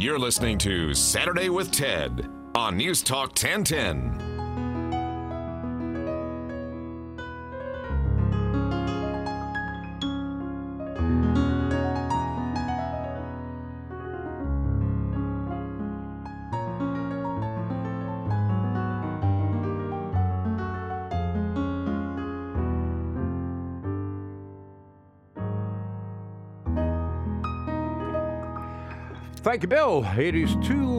You're listening to Saturday with Ted on News Talk 1010. Thank you, Bill. It is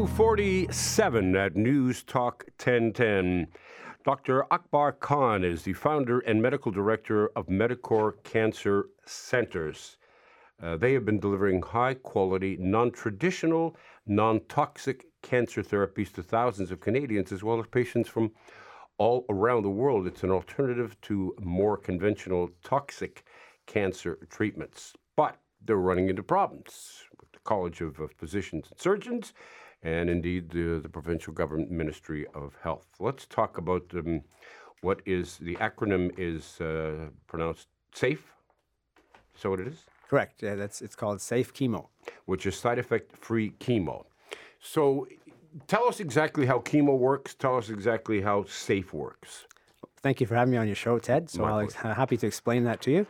2:47 at News Talk 1010. Dr. Akbar Khan is the founder and medical director of Medicor Cancer Centers. They have been delivering high-quality, non-traditional, non-toxic cancer therapies to thousands of Canadians, as well as patients from all around the world. It's an alternative to more conventional toxic cancer treatments. But they're running into problems with the College of Physicians and Surgeons and indeed the Provincial Government Ministry of Health. Let's talk about what is, the acronym is pronounced SAFE. So what it is? Correct. Yeah, it's called Safe Chemo. Which is side effect-free chemo. So tell us exactly how chemo works. Tell us exactly how SAFE works. Thank you for having me on your show, Ted. So I'm happy to explain that to you.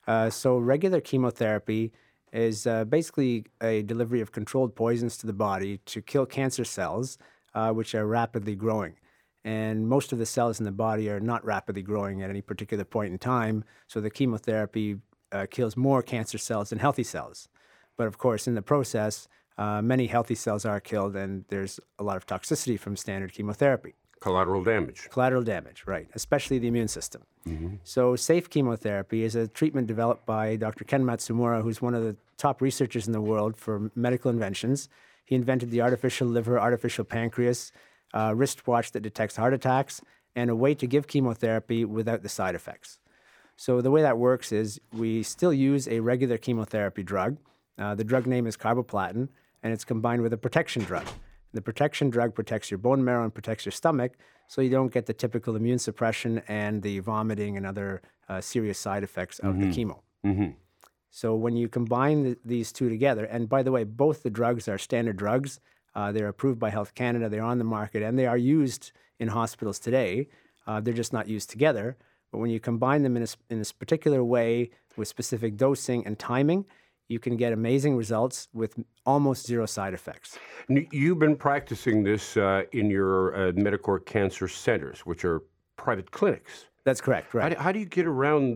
So regular chemotherapy is basically a delivery of controlled poisons to the body to kill cancer cells, which are rapidly growing. And most of the cells in the body are not rapidly growing at any particular point in time, so the chemotherapy kills more cancer cells than healthy cells. But of course, in the process, many healthy cells are killed, and there's a lot of toxicity from standard chemotherapy. Collateral damage. Collateral damage, right, especially the immune system. Mm-hmm. So SAFE chemotherapy is a treatment developed by Dr. Ken Matsumura, who's one of the top researchers in the world for medical inventions. He invented the artificial liver, artificial pancreas, wristwatch that detects heart attacks, and a way to give chemotherapy without the side effects. So the way that works is we still use a regular chemotherapy drug. The drug name is carboplatin, and it's combined with a protection drug. The protection drug protects your bone marrow and protects your stomach, so you don't get the typical immune suppression and the vomiting and other serious side effects of the chemo. Mm-hmm. So when you combine these two together, and by the way, both the drugs are standard drugs. They're approved by Health Canada. They're on the market, and they are used in hospitals today. They're just not used together. But when you combine them in this particular way with specific dosing and timing, you can get amazing results with almost zero side effects. You've been practicing this in your Medicor Cancer Centers, which are private clinics. That's correct, right. How do you get around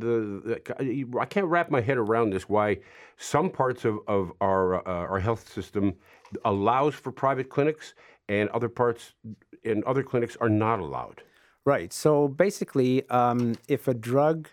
I can't wrap my head around this, why some parts of our health system allows for private clinics and other parts in other clinics are not allowed. Right. So basically, if a drug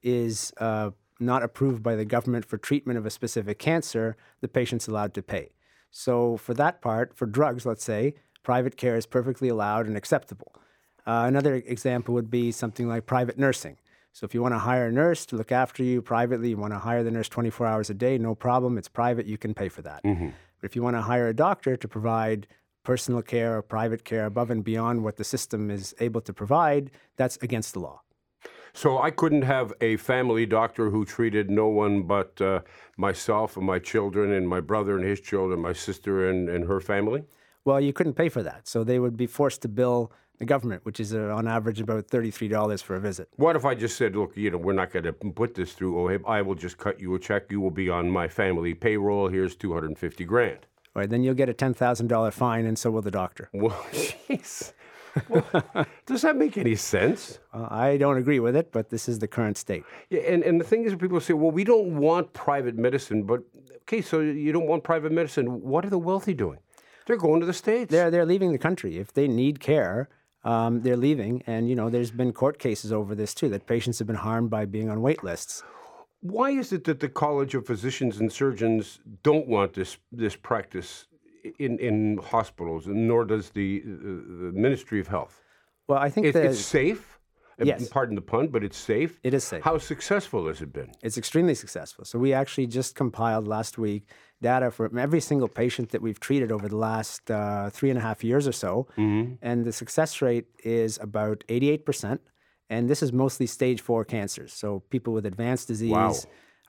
is not approved by the government for treatment of a specific cancer, the patient's allowed to pay. So for that part, for drugs, let's say, private care is perfectly allowed and acceptable. Another example would be something like private nursing. So if you want to hire a nurse to look after you privately, you want to hire the nurse 24 hours a day, no problem. It's private. You can pay for that. Mm-hmm. But if you want to hire a doctor to provide personal care or private care above and beyond what the system is able to provide, that's against the law. So I couldn't have a family doctor who treated no one but myself and my children and my brother and his children, my sister and her family? Well, you couldn't pay for that. So they would be forced to bill the government, which is on average about $33 for a visit. What if I just said, look, we're not going to put this through OHIP. I will just cut you a check. You will be on my family payroll. Here's $250,000. Right, then you'll get a $10,000 fine, and so will the doctor. Well, jeez. Well, does that make any sense? I don't agree with it, but this is the current state. Yeah, and the thing is, people say, well, we don't want private medicine, but okay, so you don't want private medicine. What are the wealthy doing? They're going to the States. They're leaving the country. If they need care, they're leaving. And, there's been court cases over this, too, that patients have been harmed by being on wait lists. Why is it that the College of Physicians and Surgeons don't want this practice in hospitals, nor does the Ministry of Health? Well, I think it's safe. Yes. Pardon the pun, but it's safe. It is safe. How successful has it been? It's extremely successful. So we actually just compiled last week data for every single patient that we've treated over the last 3.5 years or so. Mm-hmm. And the success rate is about 88%. And this is mostly stage 4 cancers. So people with advanced disease.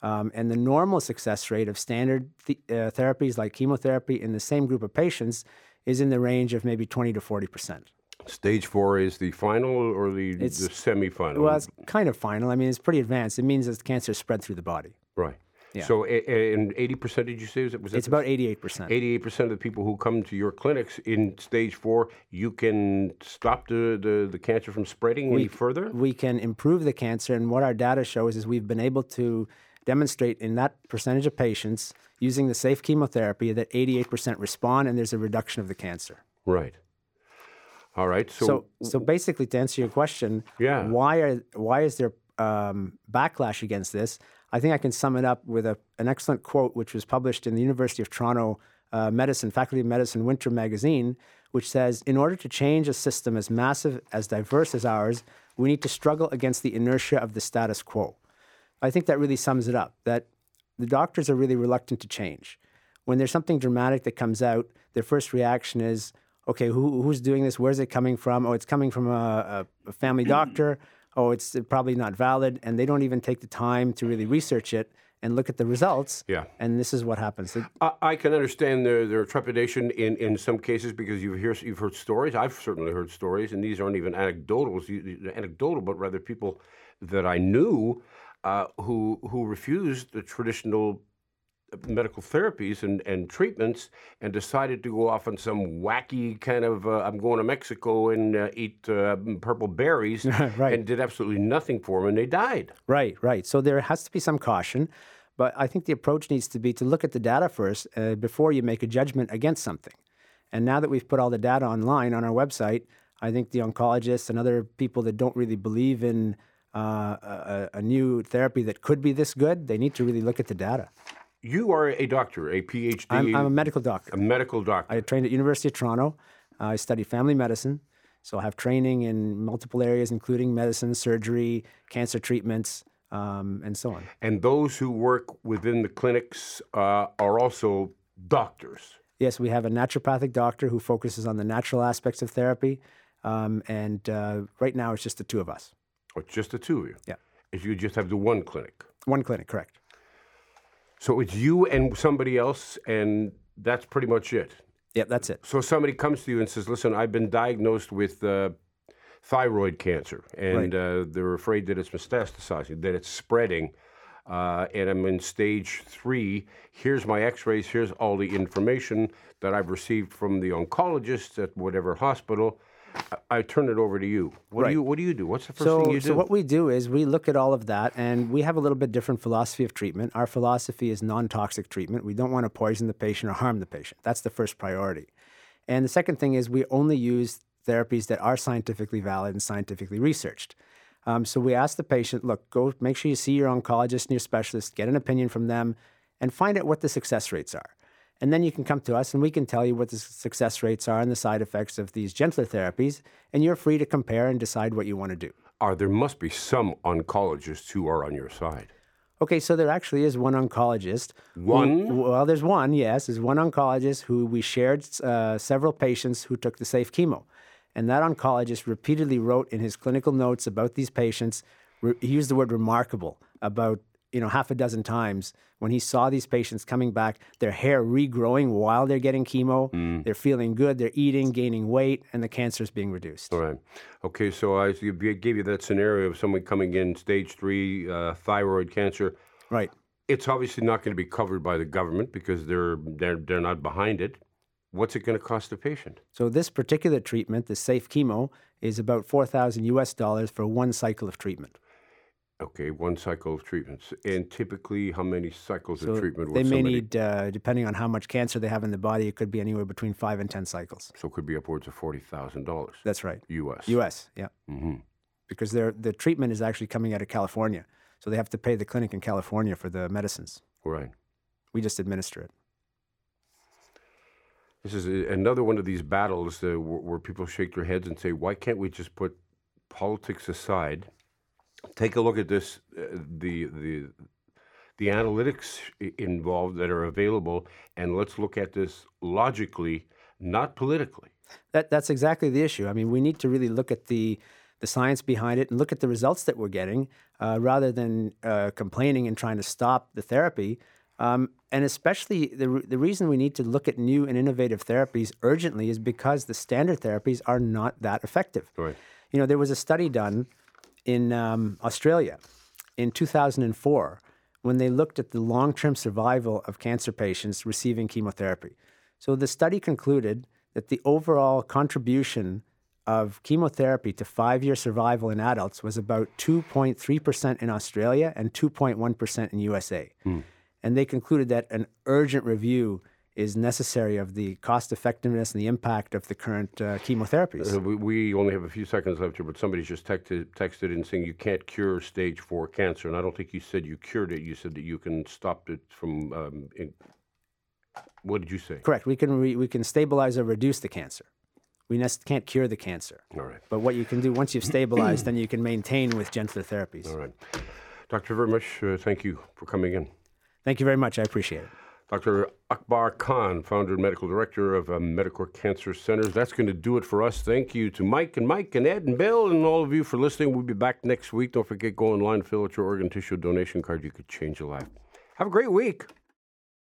And the normal success rate of standard therapies like chemotherapy in the same group of patients is in the range of maybe 20 to 40%. Stage 4 is the final or the semi-final? Well, it's kind of final. I mean, it's pretty advanced. It means that the cancer is spread through the body. Right. Yeah. So, and 80%, did you say? Was that It's about 88%. 88% of the people who come to your clinics in stage 4, you can stop the cancer from spreading any further? We can improve the cancer, and what our data shows is we've been able to demonstrate in that percentage of patients using the safe chemotherapy that 88% respond, and there's a reduction of the cancer. Right. All right. So basically, to answer your question, Yeah. why is there backlash against this? I think I can sum it up with an excellent quote, which was published in the University of Toronto Faculty of Medicine Winter magazine, which says, in order to change a system as massive, as diverse as ours, we need to struggle against the inertia of the status quo. I think that really sums it up, that the doctors are really reluctant to change. When there's something dramatic that comes out, their first reaction is, okay, who's doing this? Where's it coming from? Oh, it's coming from a family doctor. Oh, it's probably not valid. And they don't even take the time to really research it and look at the results. Yeah. And this is what happens. I can understand their trepidation in some cases because you've heard stories. I've certainly heard stories, and these aren't even anecdotal, but rather people that I knew who refused the traditional medical therapies and treatments and decided to go off on some wacky kind of, I'm going to Mexico and eat purple berries, Right. and did absolutely nothing for them, and they died. Right. So there has to be some caution, but I think the approach needs to be to look at the data first before you make a judgment against something. And now that we've put all the data online on our website, I think the oncologists and other people that don't really believe in a new therapy that could be this good, they need to really look at the data. You are a doctor, a PhD. I'm a medical doctor. A medical doctor. I trained at University of Toronto. I study family medicine, so I have training in multiple areas, including medicine, surgery, cancer treatments, and so on. And those who work within the clinics are also doctors. Yes, we have a naturopathic doctor who focuses on the natural aspects of therapy, and right now it's just the two of us. Oh, just the two of you? Yeah. If you just have the one clinic? One clinic, correct. So it's you and somebody else, and that's pretty much it? Yeah, that's it. So somebody comes to you and says, listen, I've been diagnosed with thyroid cancer, and they're afraid that it's metastasizing, that it's spreading, and I'm in stage 3. Here's my x-rays. Here's all the information that I've received from the oncologist at whatever hospital. I turn it over to you. What do you do? What's the first thing you do? So what we do is we look at all of that, and we have a little bit different philosophy of treatment. Our philosophy is non-toxic treatment. We don't want to poison the patient or harm the patient. That's the first priority. And the second thing is we only use therapies that are scientifically valid and scientifically researched. So we ask the patient, look, go make sure you see your oncologist and your specialist, get an opinion from them, and find out what the success rates are. And then you can come to us and we can tell you what the success rates are and the side effects of these gentler therapies, and you're free to compare and decide what you want to do. There must be some oncologists who are on your side. Okay, so there actually is one oncologist. One? There's one, yes. There's one oncologist who we shared several patients who took the safe chemo. And that oncologist repeatedly wrote in his clinical notes about these patients, he used the word remarkable about half a dozen times when he saw these patients coming back, their hair regrowing while they're getting chemo, they're feeling good, they're eating, gaining weight, and the cancer is being reduced. All right. Okay, so I gave you that scenario of someone coming in stage 3 thyroid cancer. Right. It's obviously not going to be covered by the government because they're not behind it. What's it going to cost the patient? So this particular treatment, the safe chemo, is about $4,000 for one cycle of treatment. Okay, one cycle of treatments. And typically, how many cycles of treatment would somebody need, depending on how much cancer they have in the body, it could be anywhere between 5 and 10 cycles. So it could be upwards of $40,000. That's right. U.S. U.S., yeah. Mm-hmm. Because the treatment is actually coming out of California. So they have to pay the clinic in California for the medicines. Right. We just administer it. This is another one of these battles where people shake their heads and say, why can't we just put politics aside? Take a look at this, the analytics involved that are available, and let's look at this logically, not politically. That's exactly the issue. I mean, we need to really look at the the science behind it and look at the results that we're getting rather than complaining and trying to stop the therapy. And especially the reason we need to look at new and innovative therapies urgently is because the standard therapies are not that effective. Right. You know, there was a study done in Australia in 2004 when they looked at the long-term survival of cancer patients receiving chemotherapy. So the study concluded that the overall contribution of chemotherapy to 5-year survival in adults was about 2.3% in Australia and 2.1% in USA. And they concluded that an urgent review is necessary of the cost effectiveness and the impact of the current chemotherapies. We only have a few seconds left here, but somebody's just texted in saying you can't cure stage 4 cancer. And I don't think you said you cured it. You said that you can stop it from, what did you say? Correct. We can stabilize or reduce the cancer. We can't cure the cancer. All right. But what you can do, once you've stabilized, then you can maintain with gentler therapies. All right. Dr. Vermish, thank you for coming in. Thank you very much. I appreciate it. Dr. Akbar Khan, founder and medical director of Medicor Cancer Centers. That's going to do it for us. Thank you to Mike and Ed and Bill and all of you for listening. We'll be back next week. Don't forget, go online, fill out your organ tissue donation card. You could change your life. Have a great week.